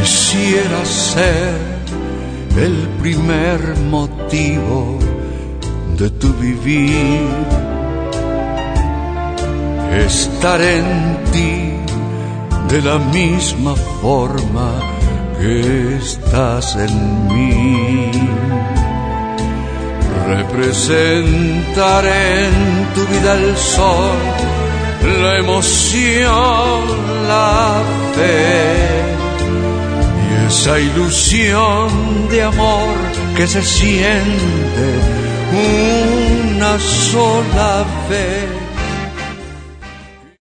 Quisiera ser el primer motivo de tu vivir, estar en ti de la misma forma que estás en mí, representar en tu vida el sol, la emoción, la fe, esa ilusión de amor que se siente una sola vez.